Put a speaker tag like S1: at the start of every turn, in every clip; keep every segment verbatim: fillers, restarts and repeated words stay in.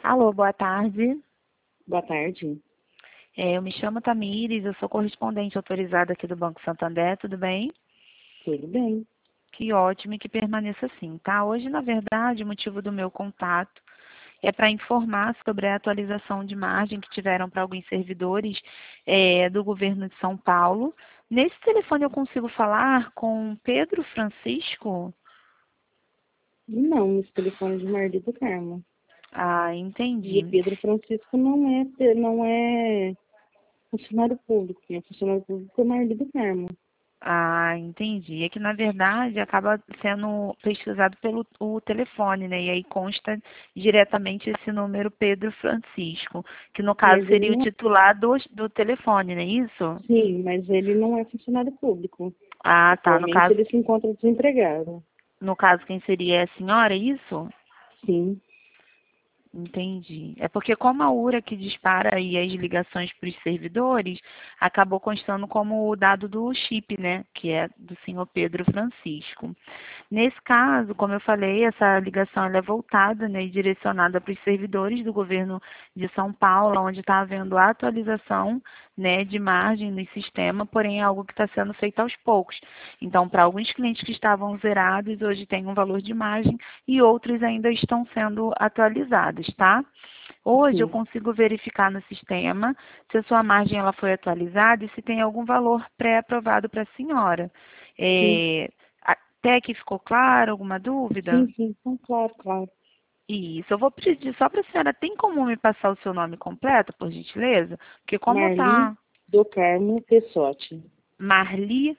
S1: Alô, boa tarde.
S2: Boa tarde.
S1: É, eu me chamo Tamires, eu sou correspondente autorizada aqui do Banco Santander, tudo bem?
S2: Tudo bem.
S1: Que ótimo e que permaneça assim, tá? Hoje, na verdade, o motivo do meu contato é para informar sobre a atualização de margem que tiveram para alguns servidores é, do governo de São Paulo. Nesse telefone eu consigo falar com Pedro Francisco?
S2: Não, esse telefone é de Marli do Carmo.
S1: Ah,
S2: E
S1: entendi.
S2: Pedro Francisco não é, te- não é funcionário público. Quem é funcionário público é Marli do Carmo.
S1: Ah, entendi. É que, na verdade, acaba sendo pesquisado pelo o telefone, né? E aí consta diretamente esse número Pedro Francisco, que no caso
S2: Mas ele
S1: seria o
S2: não é,
S1: titular do, do telefone, não é isso?
S2: sim, mas ele não é funcionário público.
S1: Ah, tá. No
S2: Atualmente
S1: caso,
S2: ele se encontra desempregado.
S1: no caso, quem seria é a senhora, é isso?
S2: Sim,
S1: Entendi. É porque como a URA que dispara aí as ligações para os servidores, acabou constando como o dado do chip, né? Que é do senhor Pedro Francisco. Nesse caso, como eu falei, essa ligação ela é voltada, né, e direcionada para os servidores do governo de São Paulo, onde está havendo atualização, né, de margem no sistema, porém é algo que está sendo feito aos poucos. Então, para alguns clientes que estavam zerados, hoje tem um valor de margem e outros ainda estão sendo atualizados, tá? Hoje eu
S2: sim,
S1: consigo verificar no sistema se a sua margem ela foi atualizada e se tem algum valor pré-aprovado para a senhora.
S2: sim,
S1: É, até aqui ficou claro? Alguma dúvida?
S2: sim, sim. Então, claro, claro.
S1: Isso. Eu vou pedir só para a senhora, tem como me passar o seu nome completo, por gentileza? Porque como
S2: Marli
S1: tá
S2: do Carmo Pessotti.
S1: Marli,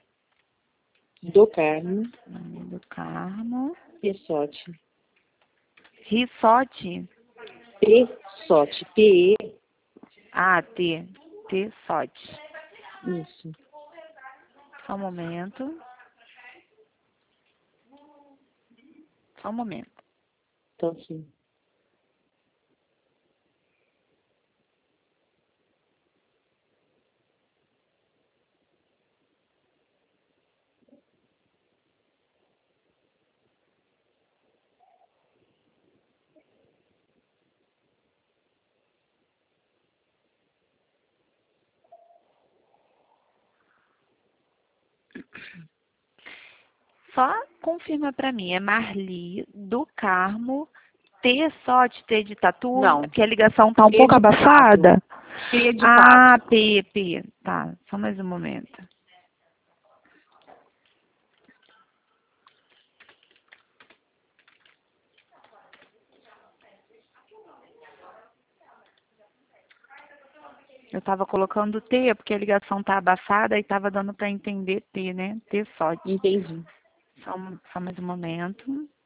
S2: Do Carmo
S1: nome do Carmo,
S2: Pessotti.
S1: Rissotti,
S2: Pessotti. P E.
S1: ah, T, T, Sotti.
S2: Isso.
S1: Só um momento, só um momento.
S2: Então, sim.
S1: Só confirma para mim, é Marli do Carmo, T, Sotti, T de tatu, é
S2: Não.
S1: porque a ligação tá um
S2: P
S1: pouco
S2: de pato.
S1: abafada.
S2: P de
S1: Ah,
S2: pato.
S1: P, P, tá, só mais um momento. Eu estava colocando T, porque a ligação tá abafada e estava dando para entender T, né? T, Sotti.
S2: Entendi.
S1: Só, um- só mais um momento.